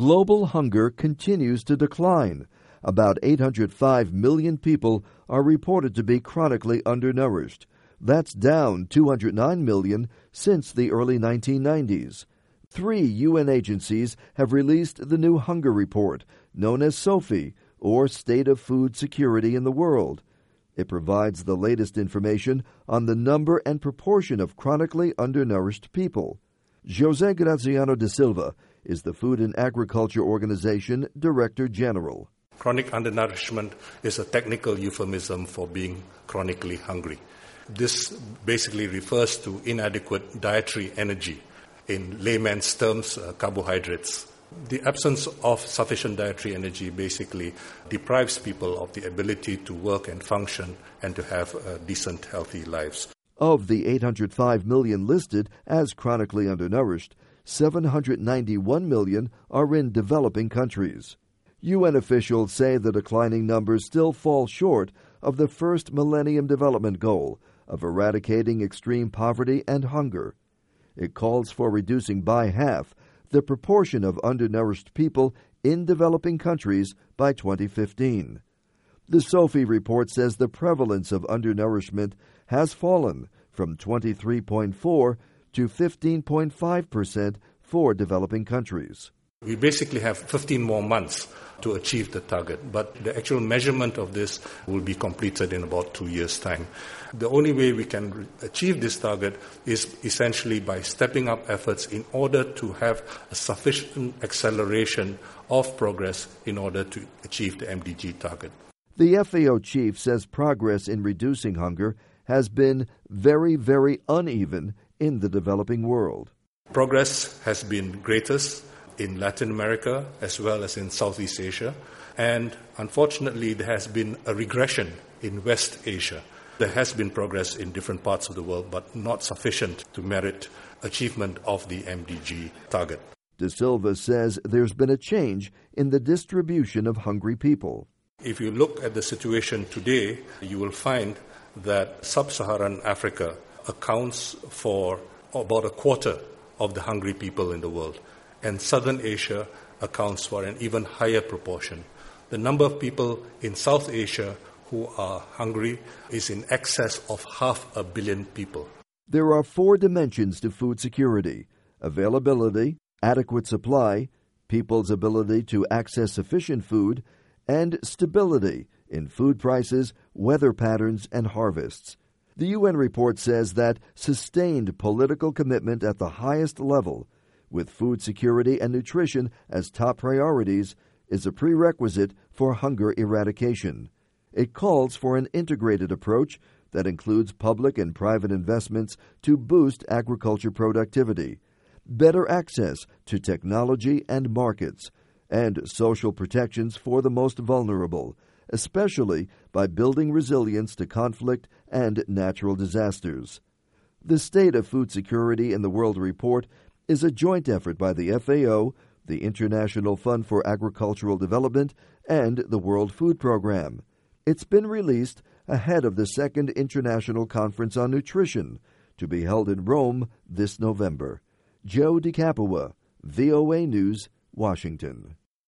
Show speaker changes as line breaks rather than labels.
Global hunger continues to decline. About 805 million people are reported to be chronically undernourished. That's down 209 million since the early 1990s. 3 UN agencies have released the new hunger report, known as SOFI, or State of Food Security in the World. It provides the latest information on the number and proportion of chronically undernourished people. José Graziano da Silva is the Food and Agriculture Organization Director General.
Chronic undernourishment is a technical euphemism for being chronically hungry. This basically refers to inadequate dietary energy, in layman's terms, carbohydrates. The absence of sufficient dietary energy basically deprives people of the ability to work and function and to have decent, healthy lives.
Of the 805 million listed as chronically undernourished, 791 million are in developing countries. UN officials say the declining numbers still fall short of the first Millennium Development Goal of eradicating extreme poverty and hunger. It calls for reducing by half the proportion of undernourished people in developing countries by 2015. The SOFI report says the prevalence of undernourishment has fallen from 23.4 to 15.5% for developing countries.
We basically have 15 more months to achieve the target, but the actual measurement of this will be completed in about 2 years' time. The only way we can achieve this target is essentially by stepping up efforts in order to have a sufficient acceleration of progress in order to achieve the MDG target.
The FAO chief says progress in reducing hunger has been very, very uneven in the developing world.
Progress has been greatest in Latin America as well as in Southeast Asia, and unfortunately there has been a regression in West Asia. There has been progress in different parts of the world, but not sufficient to merit achievement of the MDG target.
Da Silva says there's been a change in the distribution of hungry people.
If you look at the situation today, you will find that sub-Saharan Africa accounts for about a quarter of the hungry people in the world, and Southern Asia accounts for an even higher proportion. The number of people in South Asia who are hungry is in excess of 500 million people.
There are 4 dimensions to food security: availability, adequate supply, people's ability to access sufficient food, and stability in food prices, weather patterns, and harvests. The UN report says that sustained political commitment at the highest level, with food security and nutrition as top priorities, is a prerequisite for hunger eradication. It calls for an integrated approach that includes public and private investments to boost agriculture productivity, better access to technology and markets, and social protections for the most vulnerable, especially by building resilience to conflict and natural disasters. The State of Food Security in the World Report is a joint effort by the FAO, the International Fund for Agricultural Development, and the World Food Program. It's been released ahead of the Second International Conference on Nutrition, to be held in Rome this November. Joe DiCapua, VOA News, Washington.